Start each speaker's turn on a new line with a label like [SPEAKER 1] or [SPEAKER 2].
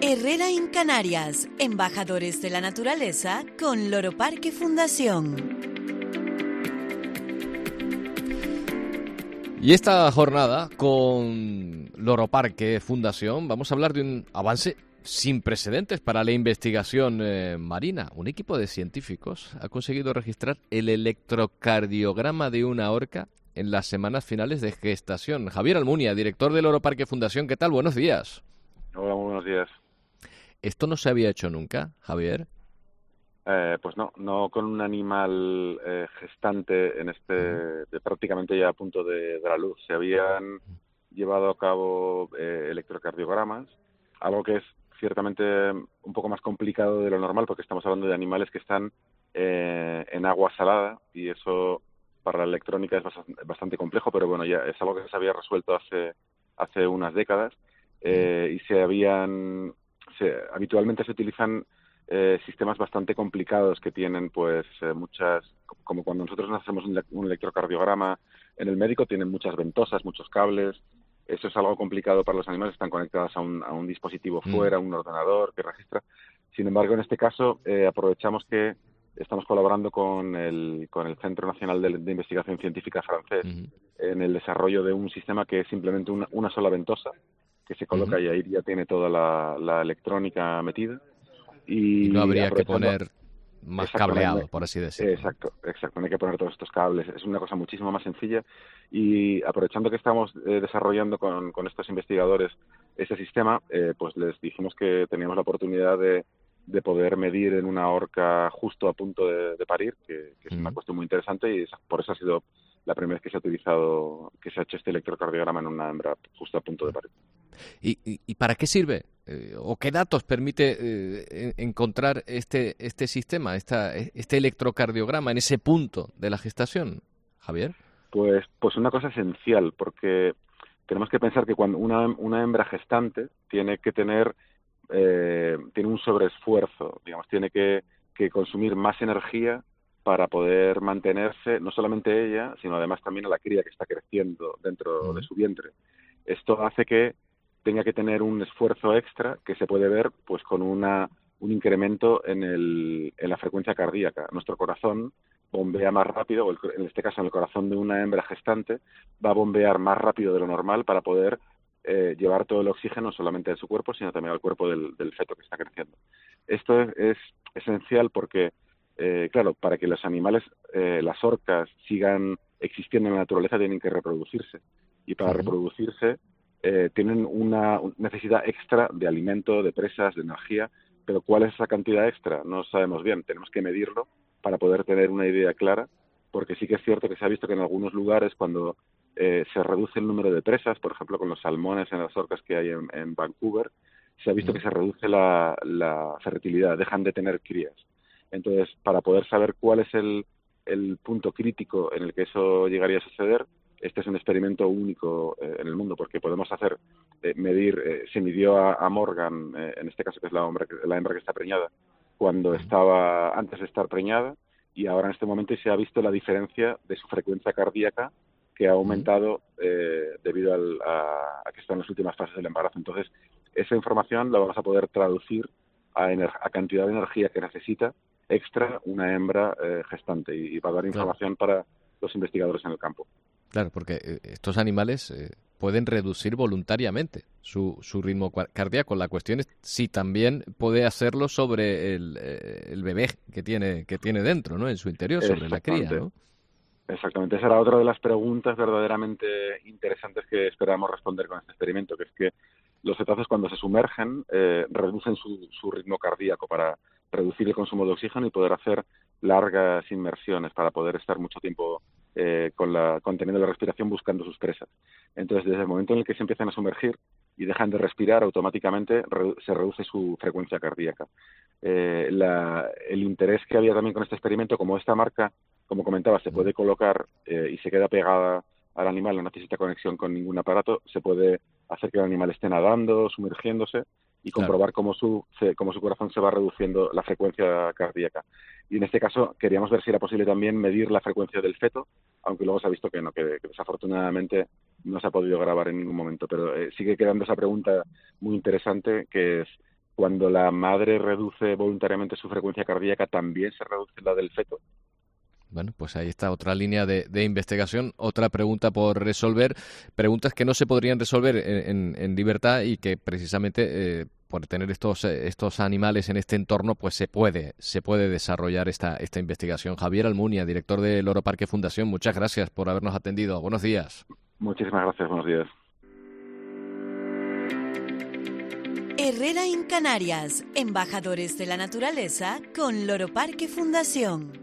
[SPEAKER 1] Herrera en Canarias, embajadores de la naturaleza con Loro Parque Fundación.
[SPEAKER 2] Y esta jornada con Loro Parque Fundación vamos a hablar de un avance sin precedentes para la investigación marina. Un equipo de científicos ha conseguido registrar el electrocardiograma de una orca en las semanas finales de gestación. Javier Almunia, director de Loro Parque Fundación, ¿qué tal? Buenos días.
[SPEAKER 3] Hola, muy buenos días.
[SPEAKER 2] ¿Esto no se había hecho nunca, Javier?
[SPEAKER 3] Pues no con un animal gestante de prácticamente ya a punto de la luz. Se habían llevado a cabo electrocardiogramas, algo que es ciertamente un poco más complicado de lo normal porque estamos hablando de animales que están en agua salada y eso para la electrónica es bastante complejo, pero bueno, ya es algo que se había resuelto hace unas décadas y habitualmente se utilizan sistemas bastante complicados que tienen pues como cuando nosotros hacemos un electrocardiograma en el médico, tienen muchas ventosas, muchos cables. Eso es algo complicado para los animales, están conectados a un dispositivo fuera, un ordenador que registra. Sin embargo, en este caso aprovechamos que estamos colaborando con el Centro Nacional de Investigación Científica francés en el desarrollo de un sistema que es simplemente una sola ventosa que se coloca y ahí ya tiene toda la electrónica metida.
[SPEAKER 2] Y no habría que poner más cableado, por así decirlo.
[SPEAKER 3] Exacto, no hay que poner todos estos cables. Es una cosa muchísimo más sencilla y aprovechando que estamos desarrollando con estos investigadores ese sistema, pues les dijimos que teníamos la oportunidad de poder medir en una orca justo a punto de parir, que es una cuestión muy interesante y por eso ha sido la primera vez que se ha hecho este electrocardiograma en una hembra justo a punto de parir.
[SPEAKER 2] ¿Y para qué sirve? ¿O qué datos permite encontrar este sistema, este electrocardiograma en ese punto de la gestación, Javier?
[SPEAKER 3] Pues una cosa esencial, porque tenemos que pensar que cuando una hembra gestante tiene que tener tiene un sobreesfuerzo, digamos, tiene que consumir más energía para poder mantenerse, no solamente ella, sino además también a la cría que está creciendo dentro de su vientre. Esto hace que tenga que tener un esfuerzo extra que se puede ver pues con un incremento en la frecuencia cardíaca. Nuestro corazón bombea más rápido, o en este caso en el corazón de una hembra gestante, va a bombear más rápido de lo normal para poder llevar todo el oxígeno no solamente de su cuerpo, sino también al cuerpo del feto que está creciendo. Esto es esencial porque, claro, para que los animales, las orcas, sigan existiendo en la naturaleza, tienen que reproducirse. Y para reproducirse tienen una necesidad extra de alimento, de presas, de energía, pero ¿cuál es esa cantidad extra? No sabemos bien, tenemos que medirlo para poder tener una idea clara, porque sí que es cierto que se ha visto que en algunos lugares cuando se reduce el número de presas, por ejemplo con los salmones en las orcas que hay en Vancouver, se ha visto que se reduce la fertilidad, dejan de tener crías. Entonces, para poder saber cuál es el punto crítico en el que eso llegaría a suceder, este es un experimento único en el mundo, porque podemos se midió a Morgan, en este caso que es la hembra que está preñada, cuando estaba antes de estar preñada, y ahora en este momento se ha visto la diferencia de su frecuencia cardíaca que ha aumentado debido a que está en las últimas fases del embarazo. Entonces, esa información la vamos a poder traducir a cantidad de energía que necesita extra una hembra gestante y va a dar información para los investigadores en el campo.
[SPEAKER 2] Claro, porque estos animales pueden reducir voluntariamente su ritmo cardíaco. La cuestión es si también puede hacerlo sobre el bebé que tiene dentro, ¿no? En su interior, sobre la cría, ¿no?
[SPEAKER 3] Exactamente, esa era otra de las preguntas verdaderamente interesantes que esperábamos responder con este experimento, que es que los cetáceos cuando se sumergen reducen su ritmo cardíaco para reducir el consumo de oxígeno y poder hacer largas inmersiones para poder estar mucho tiempo conteniendo la respiración buscando sus presas. Entonces, desde el momento en el que se empiezan a sumergir y dejan de respirar, automáticamente se reduce su frecuencia cardíaca. El interés que había también con este experimento, como esta marca, como comentaba, se puede colocar y se queda pegada al animal, no necesita conexión con ningún aparato, se puede hacer que el animal esté nadando, sumergiéndose y comprobar cómo su corazón se va reduciendo la frecuencia cardíaca. Y en este caso queríamos ver si era posible también medir la frecuencia del feto, aunque luego se ha visto que no, que desafortunadamente no se ha podido grabar en ningún momento. Pero sigue quedando esa pregunta muy interesante, que es cuando la madre reduce voluntariamente su frecuencia cardíaca, también se reduce la del feto.
[SPEAKER 2] Bueno, pues ahí está otra línea de investigación, otra pregunta por resolver, preguntas que no se podrían resolver en libertad y que precisamente por tener estos animales en este entorno, pues se puede desarrollar esta investigación. Javier Almunia, director de Loro Parque Fundación, muchas gracias por habernos atendido. Buenos días.
[SPEAKER 3] Muchísimas gracias, buenos días.
[SPEAKER 1] Herrera en Canarias, embajadores de la naturaleza con Loro Parque Fundación.